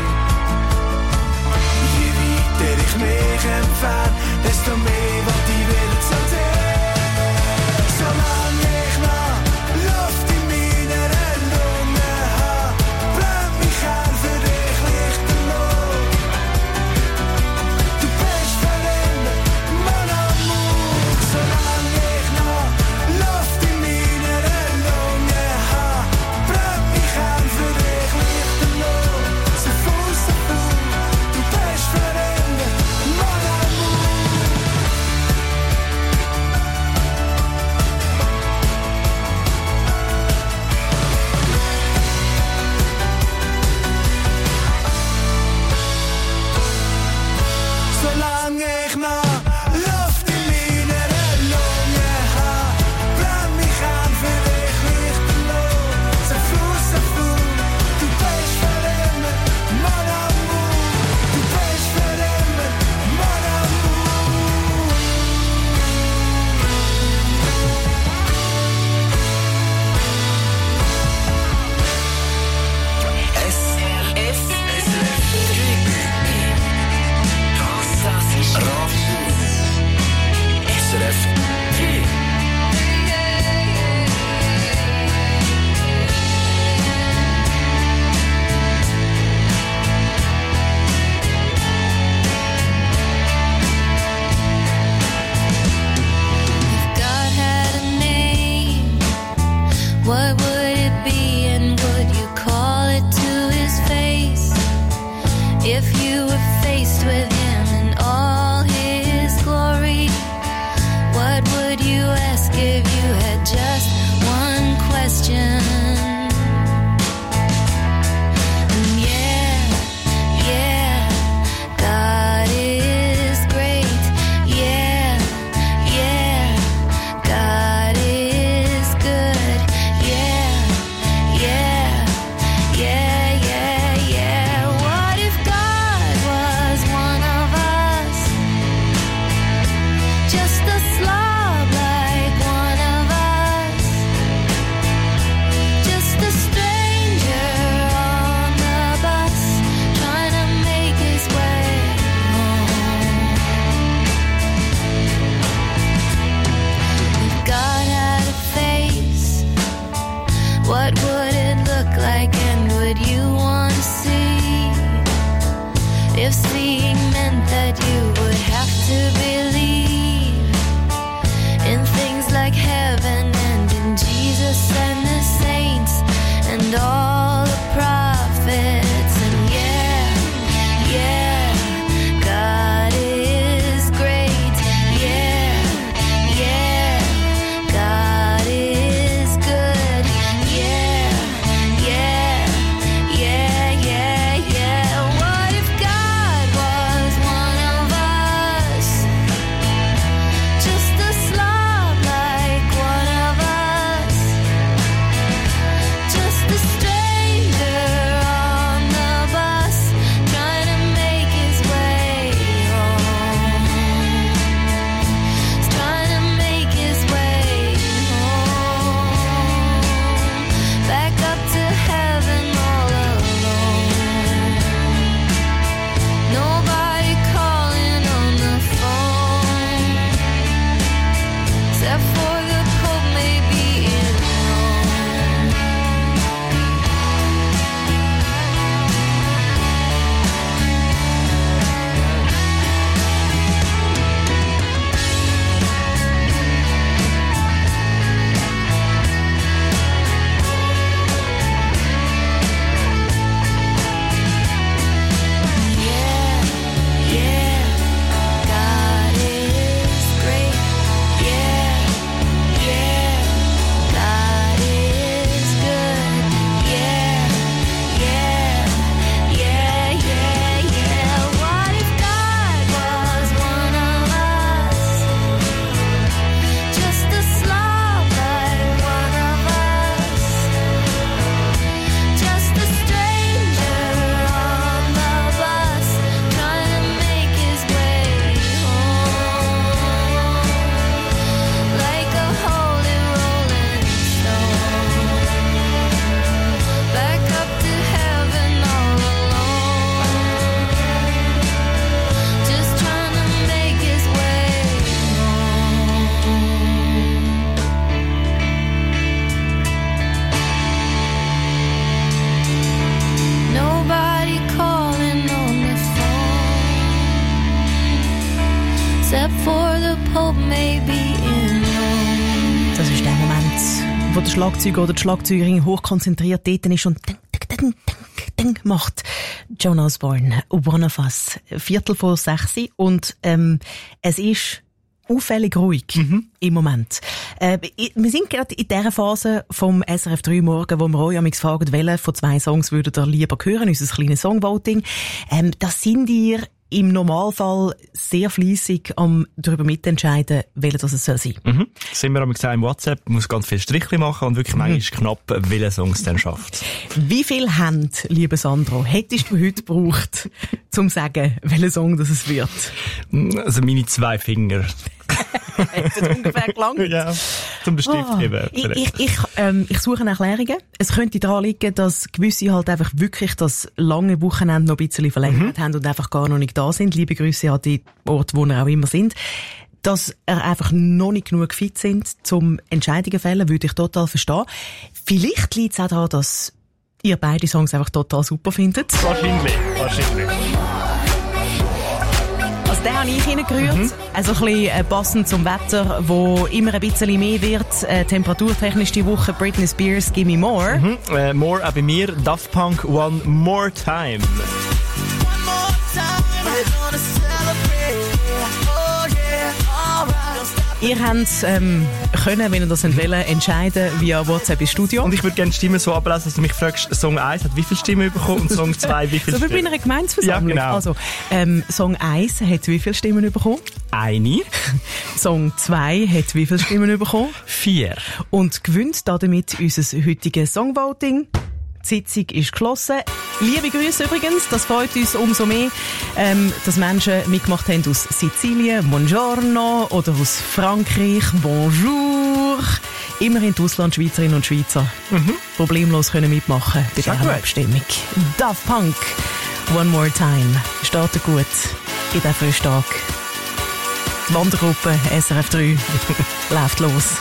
Je weiter ich mich entferne, desto mehr will ich wieder zu dir. Solange ich noch Luft in meiner Lunge hab, brennt mich Kern für dich lichterloh. Du bist für immer mein Amour. Solange ich noch Luft in meiner Lunge hab, brennt mich Kern für dich lichterloh. So voll, so voll, du bist für immer mein Amour. Solange ich noch Luft in meiner Lunge hab, brennt mich Kern für dich lichterloh. So voll, so voll, du bist für immer mein Amour. Du bist für immer mein Amour. S R F S R F Das ist Radio S R F drei. If God had a name, what would it be, and would you call it to his face? If you were faced with him in all his glory, what would you ask if you had just one question? And yeah, yeah, God is great. Yeah, yeah, God is good. Yeah, yeah, yeah, yeah, yeah. What if God was one of us? Just a slob like one of us. Just wo der Schlagzeuger oder die Schlagzeugerin hochkonzentriert dort ist und ding, ding, ding, ding, ding macht. John Osborne, One of Us, Viertel vor sechs und ähm, es ist auffällig ruhig mhm. im Moment. Äh, wir sind gerade in dieser Phase vom S R F drei Morgen, wo wir euch amigs fragen, welche von zwei Songs würdet ihr lieber hören, unser kleines Songvoting. Ähm, das sind ihr im Normalfall sehr fleissig am darüber mitentscheiden, welcher das es soll sein. Mhm. Sind wir am gesagt im WhatsApp, muss ganz viel Strichli machen und wirklich mhm. manchmal knapp, welche Songs dann schafft. Wie viel Hände, lieber Sandro, hättest du heute gebraucht, um zu sagen, welcher Song das es wird? Also meine zwei Finger. Hätte ungefähr gelangt. Ja, zum Stift oh, geben. Ich, ich, ich, ähm, ich suche Erklärungen. Es könnte daran liegen, dass gewisse halt einfach wirklich das lange Wochenende noch ein bisschen verlängert mhm. haben und einfach gar noch nicht da sind. Liebe Grüße an die Orte, wo ihr auch immer sind. Dass er einfach noch nicht genug fit sind, zum Entscheidungen fällen, würde ich total verstehen. Vielleicht liegt es auch daran, dass ihr beide Songs einfach total super findet. Wahrscheinlich, wahrscheinlich. Also den habe ich hineingerührt. Mhm. Also ein bisschen passend zum Wetter, wo immer ein bisschen mehr wird. Äh, temperaturtechnisch die Woche Britney Spears, Give Me More. Mhm. Äh, more auch bei mir. Daft Punk, One More Time. One more time, we're gonna celebrate. Oh yeah, alright. Ihr habt ähm, können, wenn ihr das wollt, entscheiden via WhatsApp ins Studio. Und ich würde gerne Stimmen so ablesen, dass du mich fragst, Song eins hat wie viele Stimmen bekommen und Song zwei wie viele so Stimmen? So wie bei einer Gemeinsversammlung. Ja, genau. Also, ähm, Song eins hat wie viele Stimmen bekommen? Eine. Song zwei hat wie viele Stimmen bekommen? Vier. Und gewinnt damit unser heutiges Songvoting. Die Sitzung ist geschlossen. Liebe Grüße übrigens, das freut uns umso mehr, ähm, dass Menschen mitgemacht haben aus Sizilien, Buongiorno, oder aus Frankreich, Bonjour. Immerhin die Auslandschweizerinnen und Schweizer mhm. problemlos können mitmachen bei dieser Abstimmung. Daft Punk, One More Time, startet gut in diesen Frühstag. Die Wandergruppe S R F drei läuft los.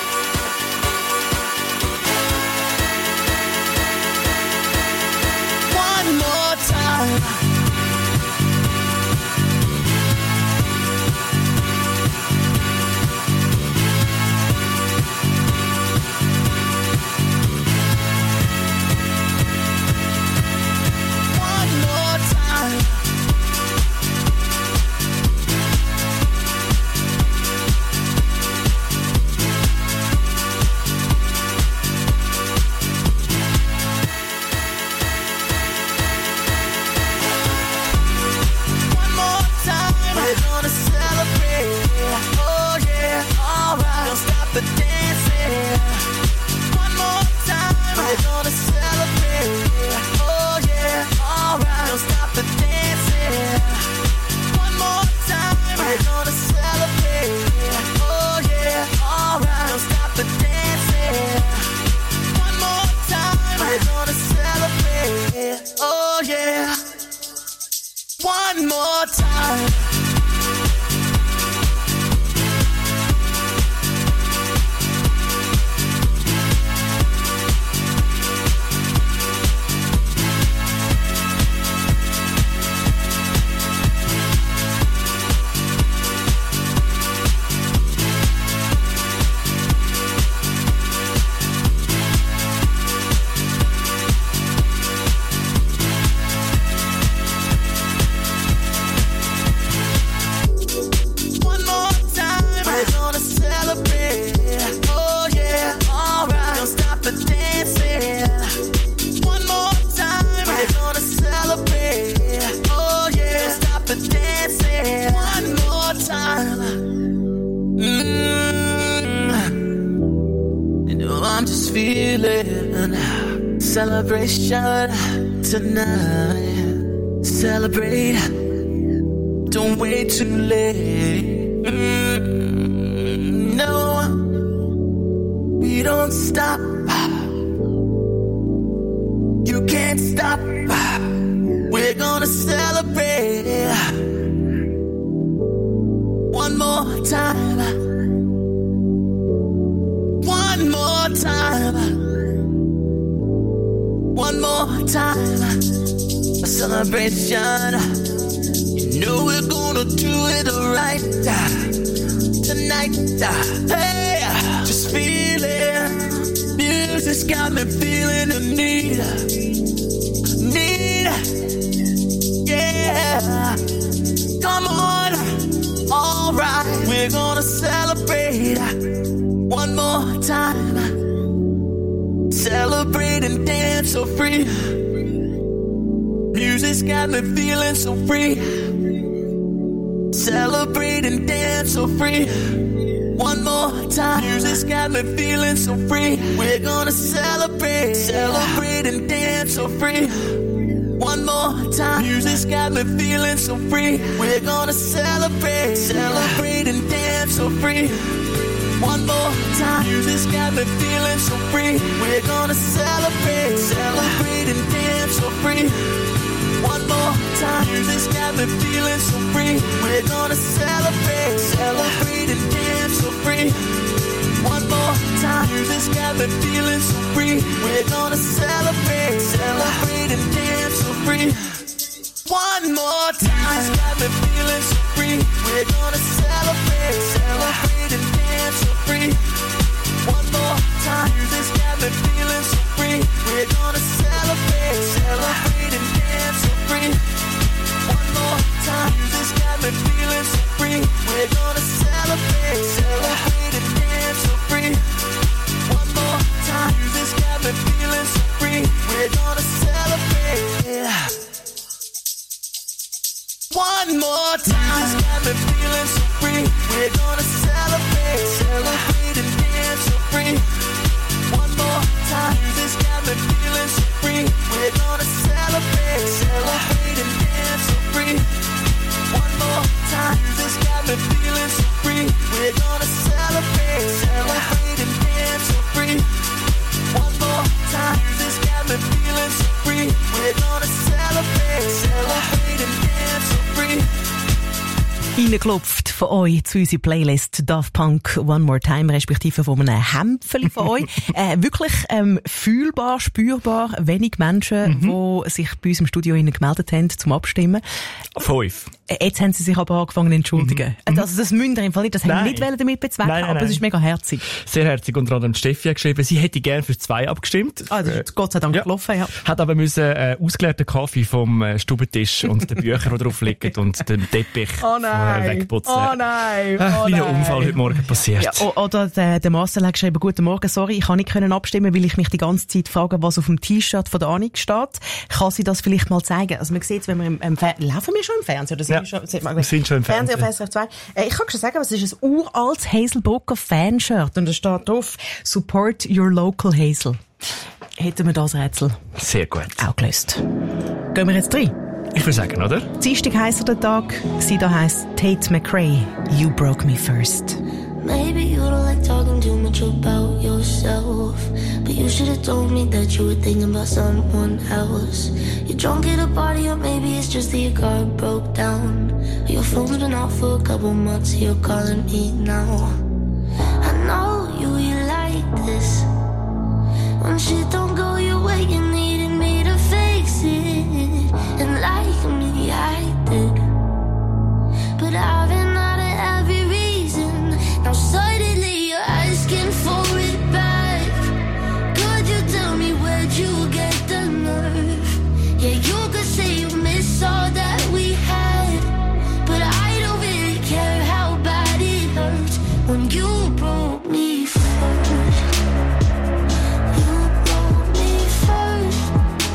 Celebration tonight. Celebrate. Don't wait too late. Mm, no, we don't stop. You can't stop. We're gonna celebrate. One more time. One more time. One more time, a celebration. You know we're gonna do it right tonight. Hey, just feel it. got me feeling the need, need, yeah. Come on, alright, we're gonna celebrate one more time. Celebrate and dance so free. Music's got me feeling so free. Celebrate and dance so free. One more time. Music's got me feeling so free. We're gonna celebrate, celebrate and dance so free. One more time. Music's got me feeling so free. We're gonna celebrate, celebrate and dance so free. One more time. Music's got me feeling so free. We're gonna celebrate, celebrate and dance so free. One more time. Music's got me feeling so free. We're gonna celebrate, celebrate and dance so free. One more time. Music's got me feeling so free. We're gonna celebrate, celebrate and dance so free. One more time. Music's got me feeling so free. We're gonna celebrate, celebrate and dance so free. One more time. Music's got me feeling so free. We're gonna celebrate, celebrate and dance so free. One more time. Music's got me feeling so free. We're gonna celebrate, celebrate and dance so free. One more time. Music's got me feeling so free. We're gonna celebrate, yeah. One more time. Music's got me feeling so free. We're gonna celebrate, celebrate and dance so free. One more time. Music's got me feeling so free. We're gonna celebrate, celebrate and dance so free. One more time. Music's got me feeling so free. We're gonna celebrate, celebrate and dance so free. One more time. Music's got me feeling so free. We're gonna celebrate, celebrate and dance so free. Reingeklopft von euch zu unserer Playlist Daft Punk One More Time, respektive von einem Hämpfeli von euch. äh, wirklich ähm, fühlbar, spürbar, wenig Menschen, mhm. die sich bei uns im Studio gemeldet haben zum Abstimmen. Fünf. Jetzt haben sie sich aber angefangen zu entschuldigen. Mhm. Also das müssen wir im Fall nicht, das haben wir nicht damit bezwecken, nein, nein, aber nein. Es ist mega herzig. Sehr herzig. Unter anderem Steffi hat geschrieben, sie hätte gerne für zwei abgestimmt. Ah, das ist Gott sei Dank ja. gelaufen, ja. Hat aber müssen äh, ausgeleerten Kaffee vom äh, Stubentisch und den Büchern, die drauf liegen und den Teppich oh nein. äh, wegputzen. Oh nein, oh äh, wie nein. ein Unfall heute Morgen passiert. Ja, oder der, der Marcel hat geschrieben, guten Morgen, sorry, ich kann nicht können abstimmen, weil ich mich die ganze Zeit frage, was auf dem T-Shirt von der Annik steht. Kann sie das vielleicht mal zeigen? Also man sieht, wenn wir im, im Fernsehen, laufen wir schon im Fernsehen? Oder sind ja, wir schon, sind wir, wir sind schon im Fernsehen. Fernsehen auf S R F zwei. Äh, ich kann schon sagen, es ist ein uraltes Hazelbroker Fanshirt und da steht drauf, Support your local Hazel. Hätten wir das Rätsel sehr gut auch gelöst. Gehen wir jetzt rein? Ich würde sagen, oder? Dienstag heisst der Tag, sie da heisst Tate McRae, You Broke Me First. Maybe you don't like talking too much about yourself, but you should have told me that you were thinking about someone else. You're drunk at a party, or maybe it's just that your car broke down. Your phone's been off for a couple months, you're calling me now. I know you, you like this. When shit don't go your way, you needed me to fix it. And like me, I did. But I've been out of every reason. Now suddenly you're asking for it back. Could you tell me where'd you get the nerve? Yeah, you could say you miss all that we had, but I don't really care how bad it hurts when you broke me first. You broke me first.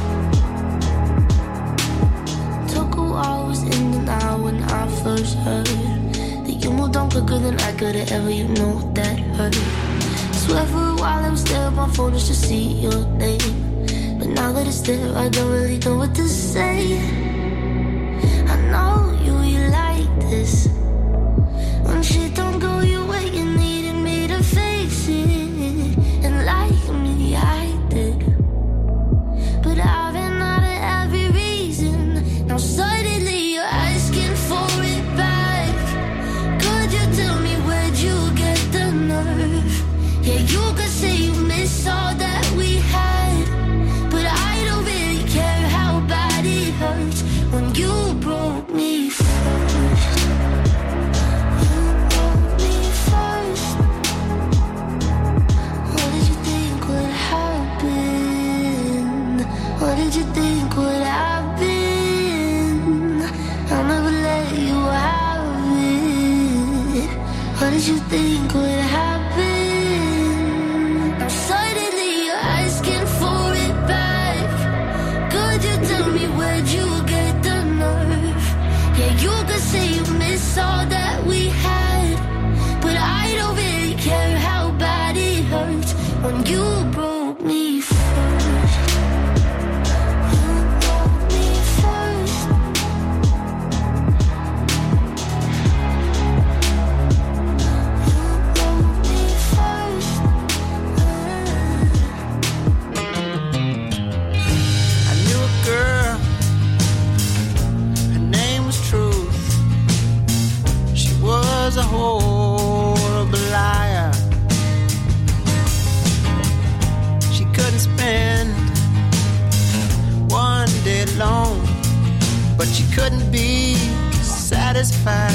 Took a while, I was in denial when I first heard that you moved on quicker than I could have ever, you know that hurt. Swear for a while I was there on my phone just to see your name, but now that it's there I don't really know what to say. I know you, you like this. When shit don't go your way, you needed me to fix it. And like me, I did. But I've been out of every reason. Now suddenly you're asking for it back. Could you tell me where'd you get the nerve? Yeah, you could say you miss all that we had, but I don't really care how bad it hurts when you broke me first. You broke me first. What did you think would happen? when you broke me first. You broke me first. You broke me first. I knew a girl, her name was Truth. She was a horrible liar. She couldn't spend one day alone, but she couldn't be satisfied.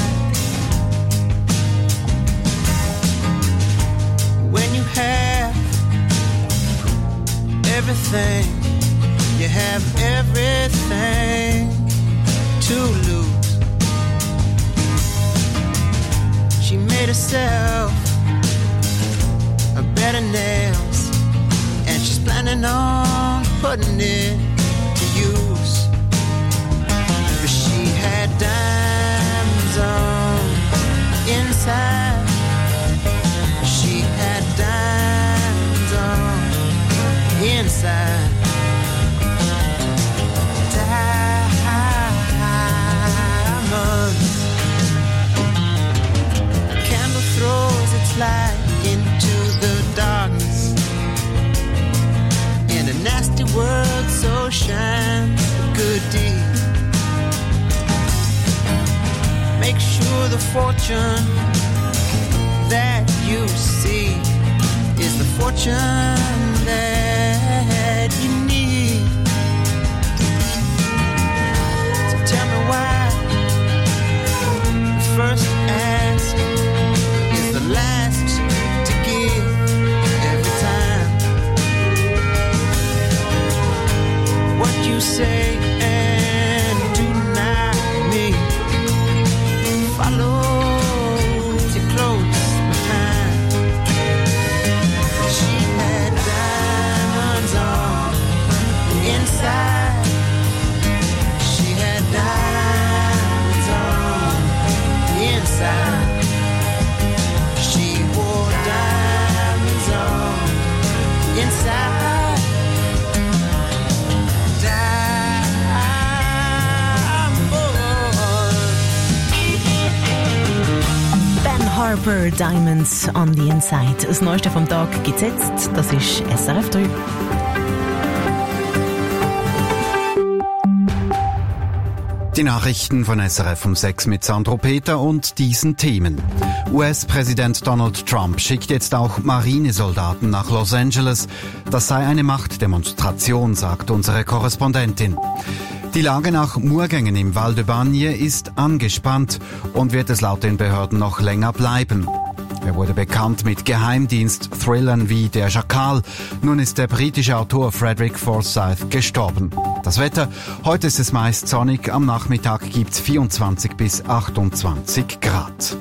When you have everything, you have everything to lose. She made herself a bed of nails, and she's planning on putting it to use. But she had diamonds on inside. She had diamonds on inside. Diamonds. A candle throws its light into the darkness, and a nasty word so shines a good deed. Make sure the fortune that you see is the fortune that you need. So tell me why the first ask is the last to give every time. What you say and do not mean follows you close behind. She had diamonds on inside. She had diamonds on inside. She wore diamonds on inside. Harper, Diamonds on the Inside. Das Neueste vom Tag gibt's jetzt. Das ist S R F drei. Die Nachrichten von S R F um sechs mit Sandro Peter und diesen Themen. U S-Präsident Donald Trump schickt jetzt auch Marinesoldaten nach Los Angeles. Das sei eine Machtdemonstration, sagt unsere Korrespondentin. Die Lage nach Murgängen im Val de Bagne ist angespannt und wird es laut den Behörden noch länger bleiben. Er wurde bekannt mit Geheimdienst-Thrillern wie Der Schakal. Nun ist der britische Autor Frederick Forsyth gestorben. Das Wetter: Heute ist es meist sonnig, am Nachmittag gibt's vierundzwanzig bis achtundzwanzig Grad.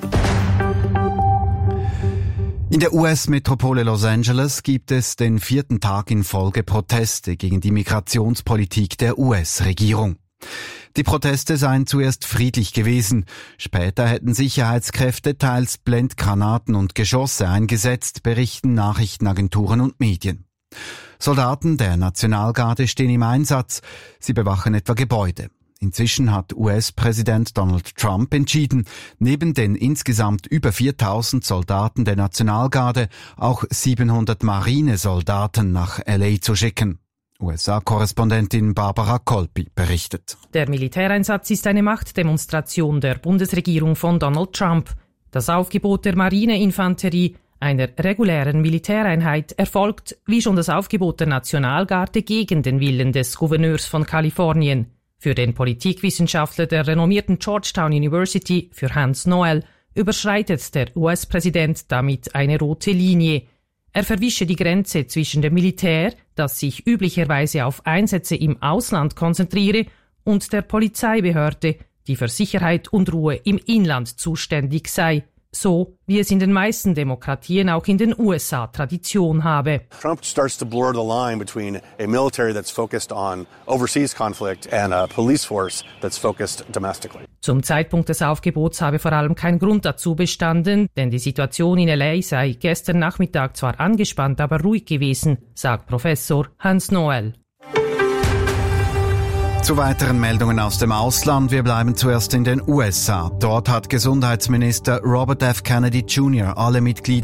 In der U S-Metropole Los Angeles gibt es den vierten Tag in Folge Proteste gegen die Migrationspolitik der U S-Regierung. Die Proteste seien zuerst friedlich gewesen. Später hätten Sicherheitskräfte teils Blendgranaten und Geschosse eingesetzt, berichten Nachrichtenagenturen und Medien. Soldaten der Nationalgarde stehen im Einsatz. Sie bewachen etwa Gebäude. Inzwischen hat U S-Präsident Donald Trump entschieden, neben den insgesamt über viertausend Soldaten der Nationalgarde auch siebenhundert Marinesoldaten nach L A zu schicken. U S A-Korrespondentin Barbara Kolpi berichtet. Der Militäreinsatz ist eine Machtdemonstration der Bundesregierung von Donald Trump. Das Aufgebot der Marineinfanterie, einer regulären Militäreinheit, erfolgt, wie schon das Aufgebot der Nationalgarde, gegen den Willen des Gouverneurs von Kalifornien. Für den Politikwissenschaftler der renommierten Georgetown University, für Hans Noel, überschreitet der U S-Präsident damit eine rote Linie. Er verwische die Grenze zwischen dem Militär, das sich üblicherweise auf Einsätze im Ausland konzentriere, und der Polizeibehörde, die für Sicherheit und Ruhe im Inland zuständig sei. so wie es in den meisten Demokratien auch in den U S A Tradition habe. Trump starts to blur the line between a military that's focused on overseas conflict and a police force that's focused domestically. Zum Zeitpunkt des Aufgebots habe vor allem kein Grund dazu bestanden, denn die Situation in L A sei gestern Nachmittag zwar angespannt, aber ruhig gewesen, sagt Professor Hans Noel. Zu weiteren Meldungen aus dem Ausland. Wir bleiben zuerst in den U S A. Dort hat Gesundheitsminister Robert F. Kennedy Junior alle Mitglieder